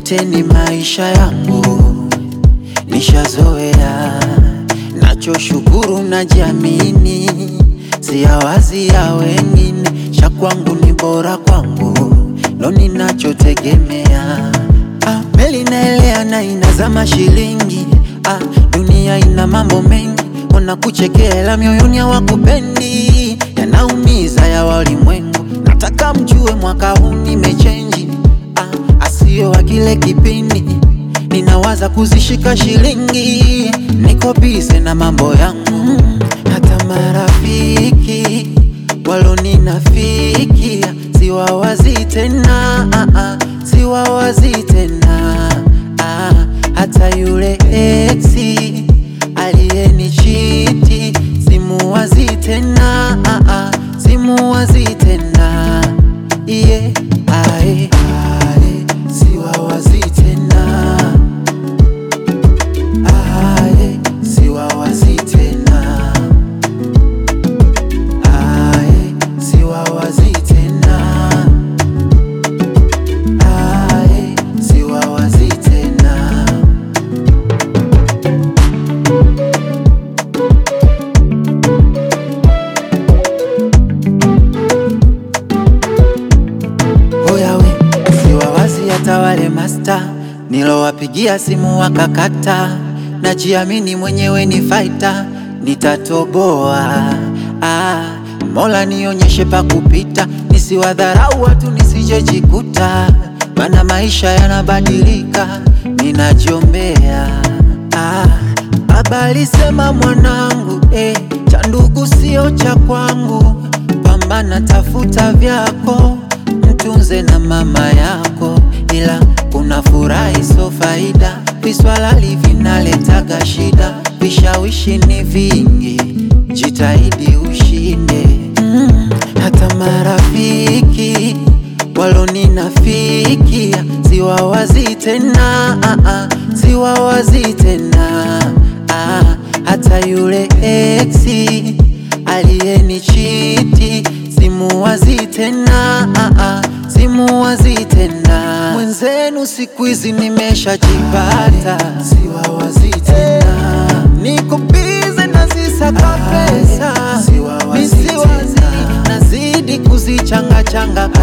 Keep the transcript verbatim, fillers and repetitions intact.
yote ni maisha yangu, nishazoea. Nachoshukuru najiamini, siyawazi ya wengine. Cha kwangu ni bora kwangu, ndo ninachotegemea. Ah, meli naelea na inazama shilingi. Ah, dunia ina mambo mengi, wanakuchekea mioyoni hawakupendi. Yanaumiza ya walimwengu, nataka mjue mwaka huu nimechange. Ah, asio wa kile kipindi, ninawaza kuzishika shilingi. Niko busy na mambo yangu, hata marafiki waloninafikia siwawazi tena, ah, ah, siwawazi tena. Ah, hata yule exi aliyenichiti simuwazi tena, ah, ah, simuwazi tena. Yeah, ae, ae, siwawazi tena. Ae, siwawazi tena. Ae, siwawazi tena. Ae, siwawazi tena. Oya we, siwawazi hata wale master nilowapigia simu wakakata. Najiamini mwenyewe ni fighter, nitatoboa. Ah, Mola nionyeshe pa kupita, nisiwadharau watu nisijejikuta. Mana maisha yanabadilika, ninajiombea. Ah, baba alisema mwanangu, eh, cha ndugu sio cha kwangu. Pambana tafuta vyako, mtunze na mama yako. Ila kuna furaha iso faida, viswalali vinaletaga shida. Vishawishi ni vingi, jitahidi ushinde. mm, Hata marafiki waloninafikia siwawazi tena, ah, ah, siwawazi tena. Ah, hata yule exi aliyenichiti simuwazi tena, ah, ah, simuwazi tena. Mwenzenu siku hizi nimeshajipata, siwawazi tena. Niko busy nazisaka pesa, misiwazi nazidi kuzichanga changa